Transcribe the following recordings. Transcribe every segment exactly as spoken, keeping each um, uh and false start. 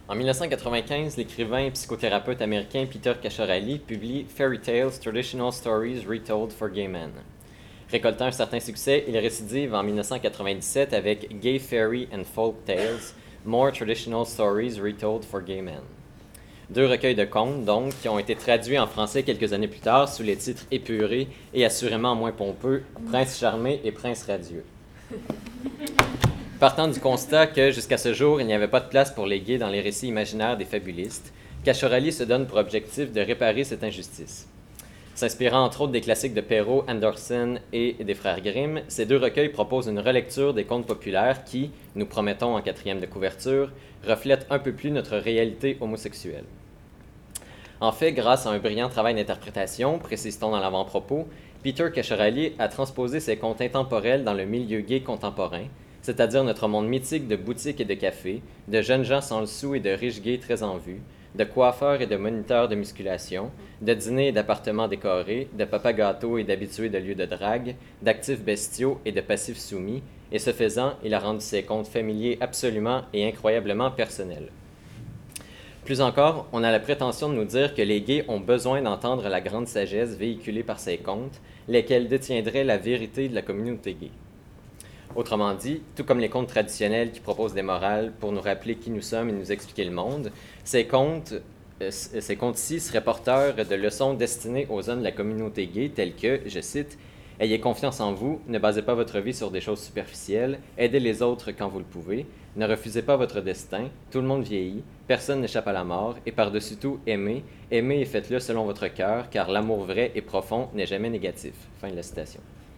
En mille neuf cent quatre-vingt-quinze, l'écrivain et psychothérapeute américain Peter Casciarelli publie Fairy Tales, Traditional Stories Retold for Gay Men. Récoltant un certain succès, il récidive en mille neuf cent quatre-vingt-dix-sept avec Gay Fairy and Folk Tales, More Traditional Stories Retold for Gay Men. Deux recueils de contes, donc, qui ont été traduits en français quelques années plus tard sous les titres épurés et assurément moins pompeux, Prince charmé et Prince radieux. Partant du constat que, jusqu'à ce jour, il n'y avait pas de place pour les gays dans les récits imaginaires des fabulistes, Casciarelli se donne pour objectif de réparer cette injustice. S'inspirant entre autres des classiques de Perrault, Andersen et des frères Grimm, ces deux recueils proposent une relecture des contes populaires qui, nous promettons en quatrième de couverture, reflètent un peu plus notre réalité homosexuelle. En fait, grâce à un brillant travail d'interprétation, précise-t-on dans l'avant-propos, Peter Casciarelli a transposé ces contes intemporels dans le milieu gay contemporain, c'est-à-dire notre monde mythique de boutiques et de cafés, de jeunes gens sans le sou et de riches gays très en vue, de coiffeurs et de moniteurs de musculation, de dîners et d'appartements décorés, de papas gâteaux et d'habitués de lieux de drague, d'actifs bestiaux et de passifs soumis, et ce faisant, il a rendu ses contes familiers absolument et incroyablement personnels. Plus encore, on a la prétention de nous dire que les gays ont besoin d'entendre la grande sagesse véhiculée par ces contes, lesquels détiendraient la vérité de la communauté gay. Autrement dit, tout comme les contes traditionnels qui proposent des morales pour nous rappeler qui nous sommes et nous expliquer le monde, ces contes, euh, ces contes-ci seraient porteurs de leçons destinées aux hommes de la communauté gay telles que, je cite, « Ayez confiance en vous, ne basez pas votre vie sur des choses superficielles, aidez les autres quand vous le pouvez, ne refusez pas votre destin, tout le monde vieillit, personne n'échappe à la mort, et par-dessus tout, aimez, aimez et faites-le selon votre cœur, car l'amour vrai et profond n'est jamais négatif. » Fin de la citation.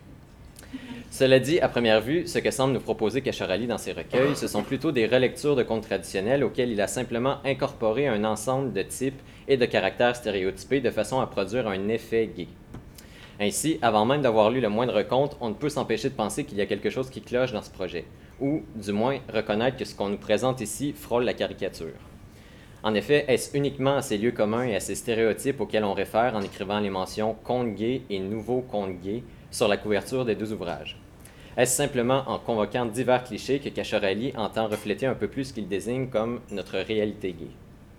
Cela dit, à première vue, ce que semble nous proposer Casciarelli dans ses recueils, ce sont plutôt des relectures de contes traditionnels auxquels il a simplement incorporé un ensemble de types et de caractères stéréotypés de façon à produire un effet gay. Ainsi, avant même d'avoir lu le moindre conte, on ne peut s'empêcher de penser qu'il y a quelque chose qui cloche dans ce projet, ou, du moins, reconnaître que ce qu'on nous présente ici frôle la caricature. En effet, est-ce uniquement à ces lieux communs et à ces stéréotypes auxquels on réfère en écrivant les mentions « contes gays » et « nouveaux contes gays » sur la couverture des deux ouvrages? Est-ce simplement en convoquant divers clichés que Casciarelli entend refléter un peu plus ce qu'il désigne comme notre réalité gay?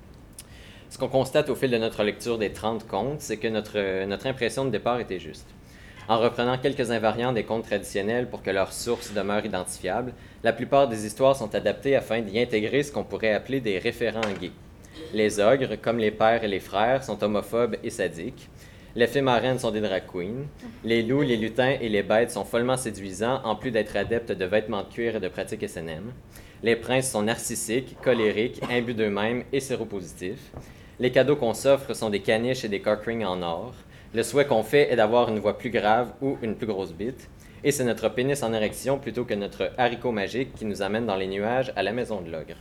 Ce qu'on constate au fil de notre lecture des trente contes, c'est que notre, notre impression de départ était juste. En reprenant quelques invariants des contes traditionnels pour que leur source demeure identifiable, la plupart des histoires sont adaptées afin d'y intégrer ce qu'on pourrait appeler des référents gays. Les ogres, comme les pères et les frères, sont homophobes et sadiques. Les fées marraines sont des drag queens. Les loups, les lutins et les bêtes sont follement séduisants, en plus d'être adeptes de vêtements de cuir et de pratiques S N M. Les princes sont narcissiques, colériques, imbus d'eux-mêmes et séropositifs. Les cadeaux qu'on s'offre sont des caniches et des cock rings en or. Le souhait qu'on fait est d'avoir une voix plus grave ou une plus grosse bite. Et c'est notre pénis en érection plutôt que notre haricot magique qui nous amène dans les nuages à la maison de l'ogre.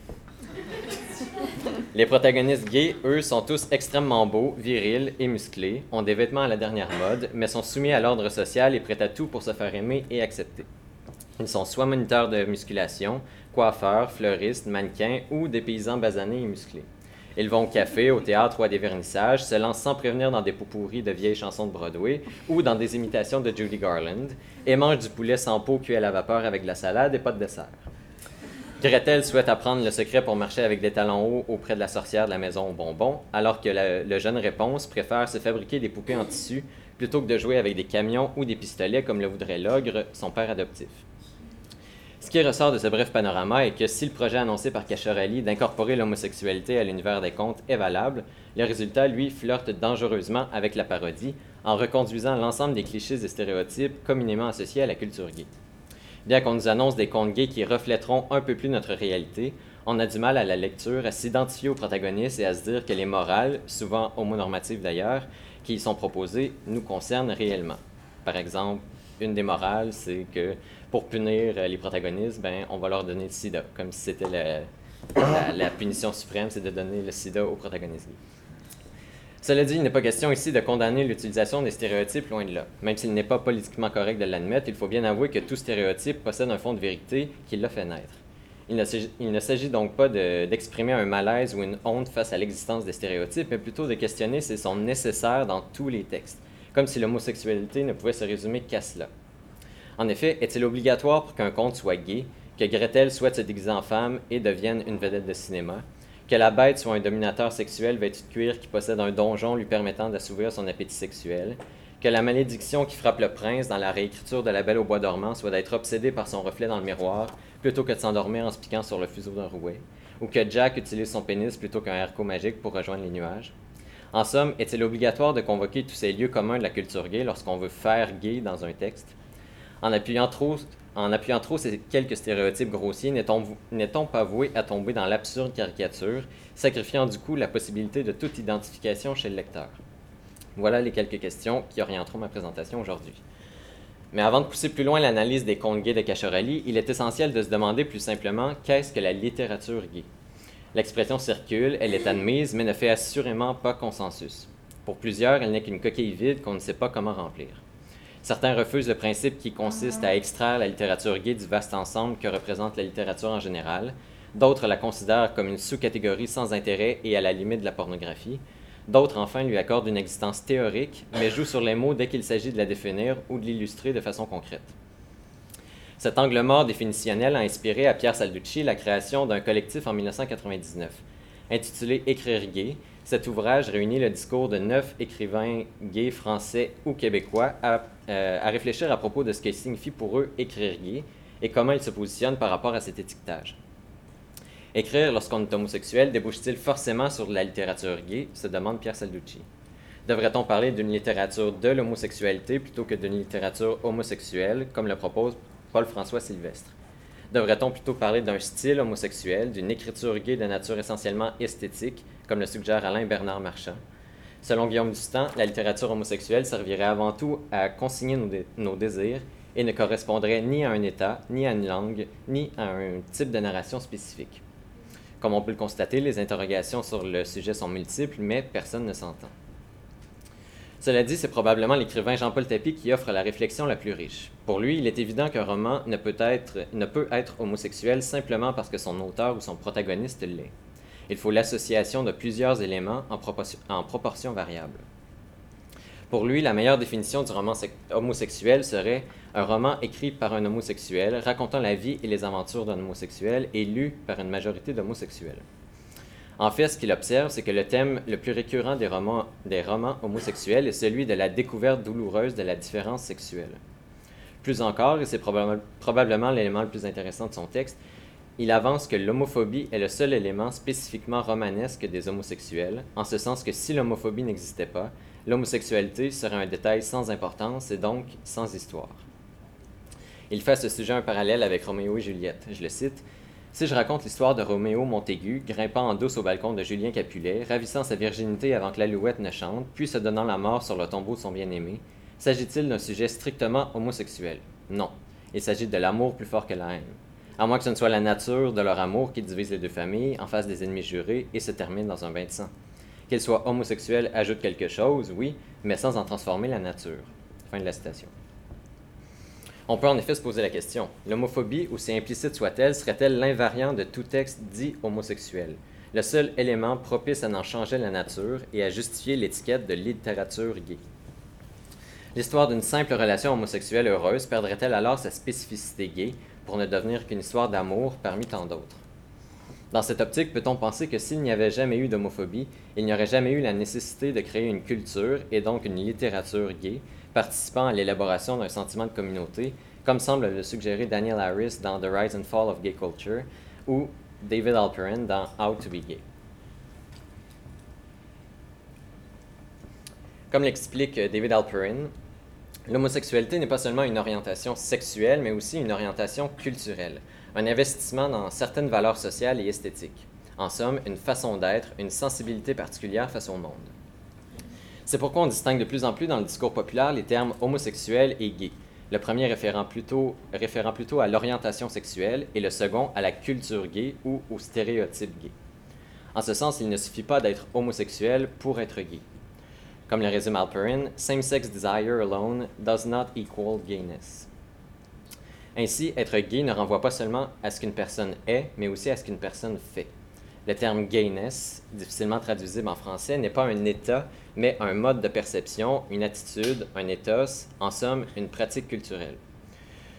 Les protagonistes gays, eux, sont tous extrêmement beaux, virils et musclés, ont des vêtements à la dernière mode, mais sont soumis à l'ordre social et prêts à tout pour se faire aimer et accepter. Ils sont soit moniteurs de musculation, coiffeurs, fleuristes, mannequins ou des paysans basanés et musclés. Ils vont au café, au théâtre ou à des vernissages, se lancent sans prévenir dans des pot-pourris de vieilles chansons de Broadway ou dans des imitations de Judy Garland, et mangent du poulet sans peau cuit à la vapeur avec de la salade et pas de dessert. Gretel souhaite apprendre le secret pour marcher avec des talons hauts auprès de la sorcière de la maison aux bonbons, alors que la, le jeune Réponse préfère se fabriquer des poupées en tissu plutôt que de jouer avec des camions ou des pistolets comme le voudrait l'ogre, son père adoptif. Ce qui ressort de ce bref panorama est que si le projet annoncé par Casciarelli d'incorporer l'homosexualité à l'univers des contes est valable, le résultat, lui, flirte dangereusement avec la parodie en reconduisant l'ensemble des clichés et stéréotypes communément associés à la culture gay. Bien qu'on nous annonce des contes gays qui reflèteront un peu plus notre réalité, on a du mal à la lecture à s'identifier aux protagonistes et à se dire que les morales, souvent homonormatives d'ailleurs, qui y sont proposées, nous concernent réellement. Par exemple, une des morales, c'est que pour punir les protagonistes, ben, on va leur donner le sida, comme si c'était la, la, la punition suprême, c'est de donner le sida aux protagonistes gays. Cela dit, il n'est pas question ici de condamner l'utilisation des stéréotypes, loin de là. Même s'il n'est pas politiquement correct de l'admettre, il faut bien avouer que tout stéréotype possède un fond de vérité qui l'a fait naître. Il ne s'agit, il ne s'agit donc pas de, d'exprimer un malaise ou une honte face à l'existence des stéréotypes, mais plutôt de questionner s'ils sont nécessaires dans tous les textes, comme si l'homosexualité ne pouvait se résumer qu'à cela. En effet, est-il obligatoire pour qu'un conte soit gay, que Gretel souhaite se déguiser en femme et devienne une vedette de cinéma, Que la bête soit un dominateur sexuel vêtu de cuir qui possède un donjon lui permettant d'assouvir son appétit sexuel. Que la malédiction qui frappe le prince dans la réécriture de La Belle au bois dormant soit d'être obsédé par son reflet dans le miroir plutôt que de s'endormir en se piquant sur le fuseau d'un rouet. Ou que Jack utilise son pénis plutôt qu'un haricot magique pour rejoindre les nuages. En somme, est-il obligatoire de convoquer tous ces lieux communs de la culture gay lorsqu'on veut faire gay dans un texte? En appuyant trop, en appuyant trop ces quelques stéréotypes grossiers, n'est-on, n'est-on pas voué à tomber dans l'absurde caricature, sacrifiant du coup la possibilité de toute identification chez le lecteur? Voilà les quelques questions qui orienteront ma présentation aujourd'hui. Mais avant de pousser plus loin l'analyse des contes gays de Cacciarelli, il est essentiel de se demander plus simplement qu'est-ce que la littérature gay? L'expression circule, elle est admise, mais ne fait assurément pas consensus. Pour plusieurs, elle n'est qu'une coquille vide qu'on ne sait pas comment remplir. Certains refusent le principe qui consiste à extraire la littérature gay du vaste ensemble que représente la littérature en général. D'autres la considèrent comme une sous-catégorie sans intérêt et à la limite de la pornographie. D'autres, enfin, lui accordent une existence théorique, mais jouent sur les mots dès qu'il s'agit de la définir ou de l'illustrer de façon concrète. Cet angle mort définitionnel a inspiré à Pierre Salducci la création d'un collectif en dix-neuf cent quatre-vingt-dix-neuf. Intitulé « Écrire gay », cet ouvrage réunit le discours de neuf écrivains gays français ou québécois à, euh, à réfléchir à propos de ce que signifie pour eux « écrire gay » et comment ils se positionnent par rapport à cet étiquetage. Écrire lorsqu'on est homosexuel débouche-t-il forcément sur de la littérature gay, se demande Pierre Salducci. Devrait-on parler d'une littérature de l'homosexualité plutôt que d'une littérature homosexuelle, comme le propose Paul-François Sylvestre? Devrait-on plutôt parler d'un style homosexuel, d'une écriture gay de nature essentiellement esthétique, comme le suggère Alain Bernard Marchand? Selon Guillaume Dustan, la littérature homosexuelle servirait avant tout à consigner nos, dé- nos désirs et ne correspondrait ni à un état, ni à une langue, ni à un type de narration spécifique. Comme on peut le constater, les interrogations sur le sujet sont multiples, mais personne ne s'entend. Cela dit, c'est probablement l'écrivain Jean-Paul Tapie qui offre la réflexion la plus riche. Pour lui, il est évident qu'un roman ne peut être, ne peut être homosexuel simplement parce que son auteur ou son protagoniste l'est. Il faut l'association de plusieurs éléments en, proportion, en proportion variable. Pour lui, la meilleure définition du roman homosexuel serait un roman écrit par un homosexuel, racontant la vie et les aventures d'un homosexuel et lu par une majorité d'homosexuels. En fait, ce qu'il observe, c'est que le thème le plus récurrent des romans, des romans homosexuels est celui de la découverte douloureuse de la différence sexuelle. Plus encore, et c'est probab- probablement l'élément le plus intéressant de son texte, il avance que l'homophobie est le seul élément spécifiquement romanesque des homosexuels, en ce sens que si l'homophobie n'existait pas, l'homosexualité serait un détail sans importance et donc sans histoire. Il fait à ce sujet un parallèle avec Roméo et Juliette. Je le cite. « Si je raconte l'histoire de Roméo Montaigu, grimpant en douce au balcon de Julien Capulet, ravissant sa virginité avant que l'alouette ne chante, puis se donnant la mort sur le tombeau de son bien-aimé, s'agit-il d'un sujet strictement homosexuel? Non. Il s'agit de l'amour plus fort que la haine. À moins que ce ne soit la nature de leur amour qui divise les deux familles, en face des ennemis jurés, et se termine dans un bain de sang. Qu'il soit homosexuel ajoute quelque chose, oui, mais sans en transformer la nature. » Fin de la citation. On peut en effet se poser la question, l'homophobie, aussi implicite soit-elle, serait-elle l'invariant de tout texte dit homosexuel, le seul élément propice à en changer la nature et à justifier l'étiquette de littérature gay? L'histoire d'une simple relation homosexuelle heureuse perdrait-elle alors sa spécificité gay pour ne devenir qu'une histoire d'amour parmi tant d'autres? Dans cette optique, peut-on penser que s'il n'y avait jamais eu d'homophobie, il n'y aurait jamais eu la nécessité de créer une culture et donc une littérature gay, participant à l'élaboration d'un sentiment de communauté, comme semble le suggérer Daniel Harris dans The Rise and Fall of Gay Culture ou David Alperin dans How to Be Gay. Comme l'explique David Alperin, l'homosexualité n'est pas seulement une orientation sexuelle, mais aussi une orientation culturelle, un investissement dans certaines valeurs sociales et esthétiques. En somme, une façon d'être, une sensibilité particulière face au monde. C'est pourquoi on distingue de plus en plus dans le discours populaire les termes homosexuel et gay, le premier référant plutôt, référant plutôt à l'orientation sexuelle et le second à la culture gay ou au stéréotype gay. En ce sens, il ne suffit pas d'être homosexuel pour être gay. Comme le résume Alperin, same-sex desire alone does not equal gayness. Ainsi, être gay ne renvoie pas seulement à ce qu'une personne est, mais aussi à ce qu'une personne fait. Le terme gayness, difficilement traduisible en français, n'est pas un état, mais un mode de perception, une attitude, un ethos, en somme, une pratique culturelle.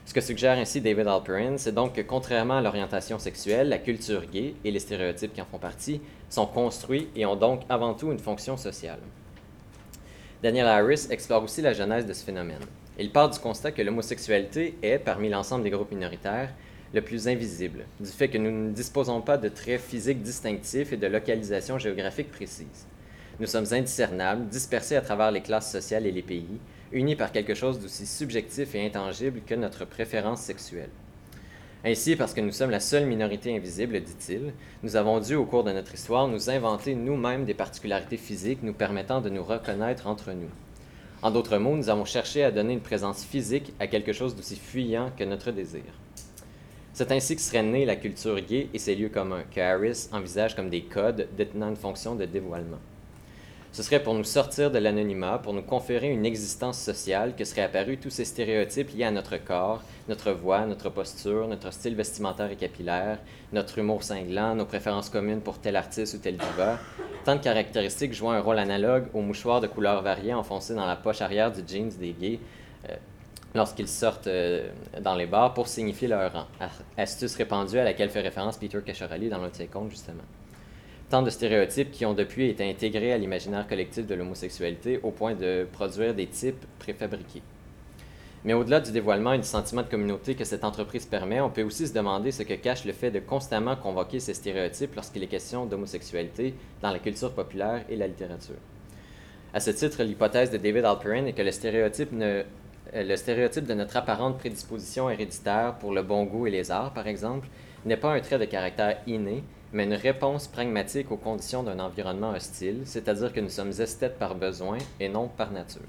Ce que suggère ainsi David Alperin, c'est donc que contrairement à l'orientation sexuelle, la culture gay et les stéréotypes qui en font partie sont construits et ont donc avant tout une fonction sociale. Daniel Harris explore aussi la genèse de ce phénomène. Il part du constat que l'homosexualité est, parmi l'ensemble des groupes minoritaires, le plus invisible, du fait que nous ne disposons pas de traits physiques distinctifs et de localisation géographique précise. Nous sommes indiscernables, dispersés à travers les classes sociales et les pays, unis par quelque chose d'aussi subjectif et intangible que notre préférence sexuelle. Ainsi, parce que nous sommes la seule minorité invisible, dit-il, nous avons dû, au cours de notre histoire, nous inventer nous-mêmes des particularités physiques nous permettant de nous reconnaître entre nous. En d'autres mots, nous avons cherché à donner une présence physique à quelque chose d'aussi fuyant que notre désir. C'est ainsi que serait née la culture gay et ses lieux communs, que Harris envisage comme des codes détenant une fonction de dévoilement. Ce serait pour nous sortir de l'anonymat, pour nous conférer une existence sociale que seraient apparus tous ces stéréotypes liés à notre corps, notre voix, notre posture, notre style vestimentaire et capillaire, notre humour cinglant, nos préférences communes pour tel artiste ou tel diva, tant de caractéristiques jouant un rôle analogue aux mouchoirs de couleurs variées enfoncés dans la poche arrière du jeans des gays euh, lorsqu'ils sortent euh, dans les bars pour signifier leur rang. Astuce répandue à laquelle fait référence Peter Casciarelli dans l'un de ses contes, justement. Tant de stéréotypes qui ont depuis été intégrés à l'imaginaire collectif de l'homosexualité au point de produire des types préfabriqués. Mais au-delà du dévoilement et du sentiment de communauté que cette entreprise permet, on peut aussi se demander ce que cache le fait de constamment convoquer ces stéréotypes lorsqu'il est question d'homosexualité dans la culture populaire et la littérature. À ce titre, l'hypothèse de David Alperin est que le stéréotype, ne, le stéréotype de notre apparente prédisposition héréditaire pour le bon goût et les arts, par exemple, n'est pas un trait de caractère inné, mais une réponse pragmatique aux conditions d'un environnement hostile, c'est-à-dire que nous sommes esthètes par besoin et non par nature.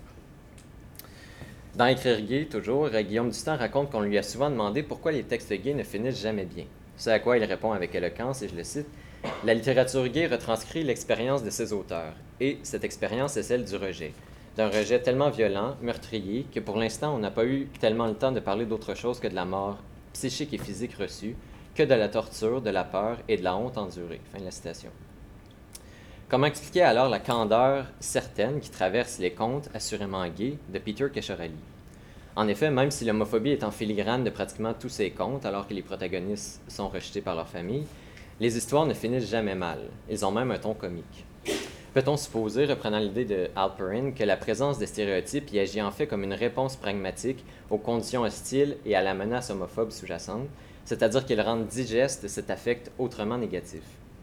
Dans Écrire gay, toujours, Guillaume Dustan raconte qu'on lui a souvent demandé pourquoi les textes gays ne finissent jamais bien. Ce à quoi il répond avec éloquence, et je le cite, « La littérature gay retranscrit l'expérience de ses auteurs, et cette expérience est celle du rejet. D'un rejet tellement violent, meurtrier, que pour l'instant on n'a pas eu tellement le temps de parler d'autre chose que de la mort psychique et physique reçue, que de la torture, de la peur et de la honte endurée. » Fin de la citation. Comment expliquer alors la candeur certaine qui traverse les contes assurément gays de Peter Casciarelli? En effet, même si l'homophobie est en filigrane de pratiquement tous ses contes, alors que les protagonistes sont rejetés par leur famille, les histoires ne finissent jamais mal. Ils ont même un ton comique. Peut-on supposer, reprenant l'idée de Alperin, que la présence des stéréotypes y agit en fait comme une réponse pragmatique aux conditions hostiles et à la menace homophobe sous-jacente, c'est-à-dire qu'ils rendent digeste cet affect autrement négatif?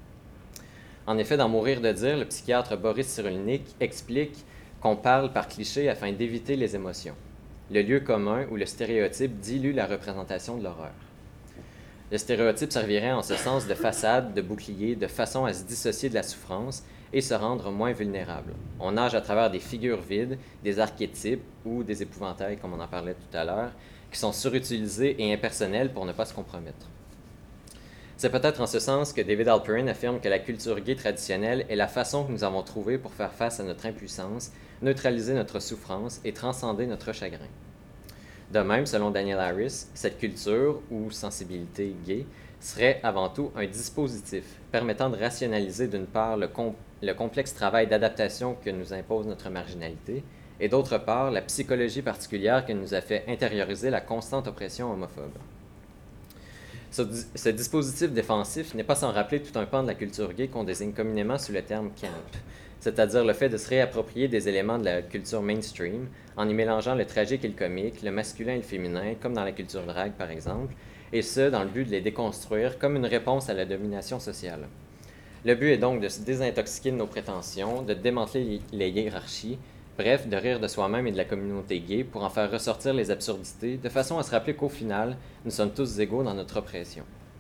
En effet, dans Mourir de dire, le psychiatre Boris Cyrulnik explique qu'on parle par cliché afin d'éviter les émotions. Le lieu commun ou le stéréotype dilue la représentation de l'horreur. Le stéréotype servirait en ce sens de façade, de bouclier, de façon à se dissocier de la souffrance et se rendre moins vulnérable. On nage à travers des figures vides, des archétypes ou des épouvantails, comme on en parlait tout à l'heure, qui sont surutilisés et impersonnels pour ne pas se compromettre. C'est peut-être en ce sens que David Alperin affirme que la culture gay traditionnelle est la façon que nous avons trouvée pour faire face à notre impuissance, neutraliser notre souffrance et transcender notre chagrin. De même, selon Daniel Harris, cette culture, ou sensibilité gay, serait avant tout un dispositif permettant de rationaliser d'une part le, com- le complexe travail d'adaptation que nous impose notre marginalité, et d'autre part la psychologie particulière que nous a fait intérioriser la constante oppression homophobe. Ce, ce dispositif défensif n'est pas sans rappeler tout un pan de la culture gay qu'on désigne communément sous le terme camp, c'est-à-dire le fait de se réapproprier des éléments de la culture mainstream en y mélangeant le tragique et le comique, le masculin et le féminin, comme dans la culture drague par exemple, et ce, dans le but de les déconstruire comme une réponse à la domination sociale. Le but est donc de se désintoxiquer de nos prétentions, de démanteler les hiérarchies, bref, de rire de soi-même et de la communauté gay pour en faire ressortir les absurdités, de façon à se rappeler qu'au final, nous sommes tous égaux dans notre oppression.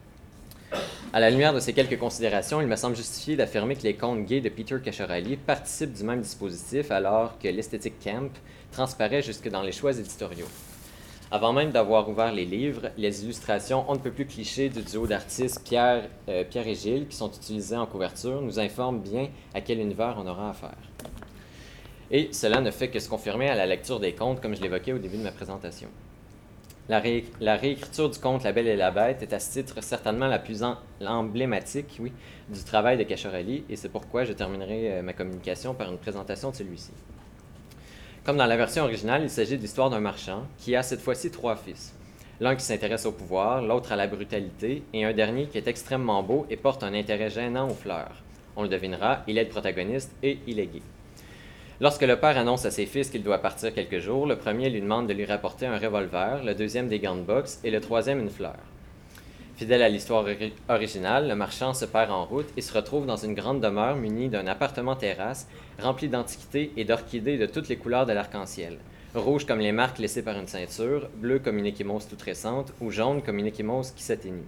À la lumière de ces quelques considérations, il me semble justifié d'affirmer que les contes gays de Peter Casciarelli participent du même dispositif alors que l'esthétique camp transparaît jusque dans les choix éditoriaux. Avant même d'avoir ouvert les livres, les illustrations on ne peut plus clichés du duo d'artistes Pierre, euh, Pierre et Gilles qui sont utilisés en couverture nous informent bien à quel univers on aura affaire. Et cela ne fait que se confirmer à la lecture des contes, comme je l'évoquais au début de ma présentation. La, ré, la réécriture du conte La Belle et la Bête est à ce titre certainement la plus en, emblématique oui, du travail de Casciarelli, et c'est pourquoi je terminerai euh, ma communication par une présentation de celui-ci. Comme dans la version originale, il s'agit de l'histoire d'un marchand qui a cette fois-ci trois fils. L'un qui s'intéresse au pouvoir, l'autre à la brutalité, et un dernier qui est extrêmement beau et porte un intérêt gênant aux fleurs. On le devinera, il est le protagoniste et il est gay. Lorsque le père annonce à ses fils qu'il doit partir quelques jours, le premier lui demande de lui rapporter un revolver, le deuxième des gants de boxe et le troisième une fleur. Fidèle à l'histoire ori- originale, le marchand se perd en route et se retrouve dans une grande demeure munie d'un appartement-terrasse rempli d'antiquités et d'orchidées de toutes les couleurs de l'arc-en-ciel. Rouge comme les marques laissées par une ceinture, bleu comme une échymose toute récente ou jaune comme une échymose qui s'atténue.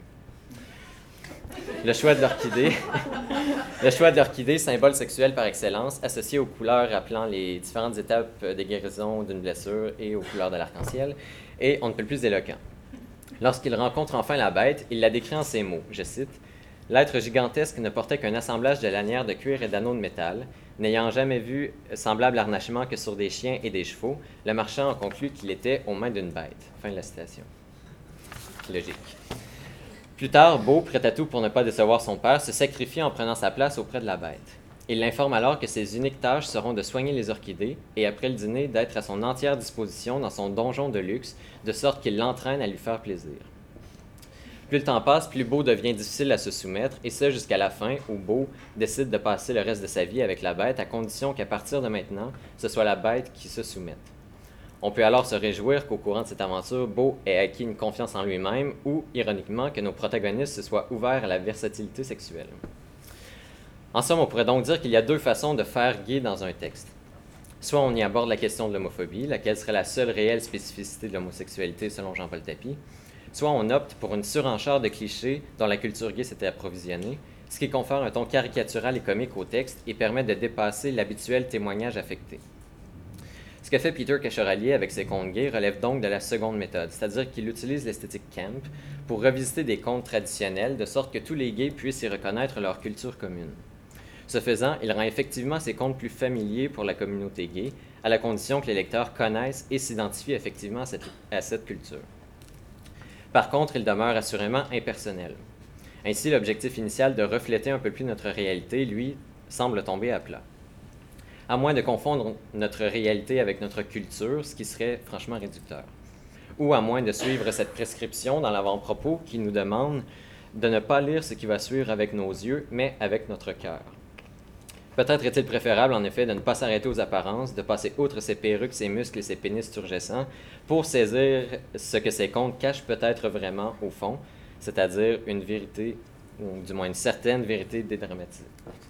Le choix de l'orchidée, le choix de l'orchidée, symbole sexuel par excellence, associé aux couleurs rappelant les différentes étapes des guérisons d'une blessure et aux couleurs de l'arc-en-ciel, et on ne peut plus éloquent. Lorsqu'il rencontre enfin la bête, il la décrit en ces mots, je cite, « L'être gigantesque ne portait qu'un assemblage de lanières de cuir et d'anneaux de métal. N'ayant jamais vu semblable harnachement que sur des chiens et des chevaux, le marchand en conclut qu'il était aux mains d'une bête. » Fin de la citation. Logique. Plus tard, Beau, prêt à tout pour ne pas décevoir son père, se sacrifie en prenant sa place auprès de la bête. Il l'informe alors que ses uniques tâches seront de soigner les orchidées et, après le dîner, d'être à son entière disposition dans son donjon de luxe, de sorte qu'il l'entraîne à lui faire plaisir. Plus le temps passe, plus Beau devient difficile à se soumettre, et ce jusqu'à la fin où Beau décide de passer le reste de sa vie avec la bête, à condition qu'à partir de maintenant, ce soit la bête qui se soumette. On peut alors se réjouir qu'au courant de cette aventure, Beau ait acquis une confiance en lui-même ou, ironiquement, que nos protagonistes se soient ouverts à la versatilité sexuelle. En somme, on pourrait donc dire qu'il y a deux façons de faire gay dans un texte. Soit on y aborde la question de l'homophobie, laquelle serait la seule réelle spécificité de l'homosexualité selon Jean-Paul Tapie, soit on opte pour une surenchère de clichés dont la culture gay s'était approvisionnée, ce qui confère un ton caricatural et comique au texte et permet de dépasser l'habituel témoignage affecté. Ce que fait Peter Cachoralier avec ses contes gays relève donc de la seconde méthode, c'est-à-dire qu'il utilise l'esthétique camp pour revisiter des contes traditionnels de sorte que tous les gays puissent y reconnaître leur culture commune. Ce faisant, il rend effectivement ces contes plus familiers pour la communauté gay, à la condition que les lecteurs connaissent et s'identifient effectivement à cette, à cette culture. Par contre, il demeure assurément impersonnel. Ainsi, l'objectif initial de refléter un peu plus notre réalité, lui, semble tomber à plat. À moins de confondre notre réalité avec notre culture, ce qui serait franchement réducteur. Ou à moins de suivre cette prescription dans l'avant-propos qui nous demande de ne pas lire ce qui va suivre avec nos yeux, mais avec notre cœur. Peut-être est-il préférable, en effet, de ne pas s'arrêter aux apparences, de passer outre ses perruques, ses muscles et ses pénis turgescents, pour saisir ce que ces contes cachent peut-être vraiment au fond, c'est-à-dire une vérité, ou du moins une certaine vérité dédramatisée.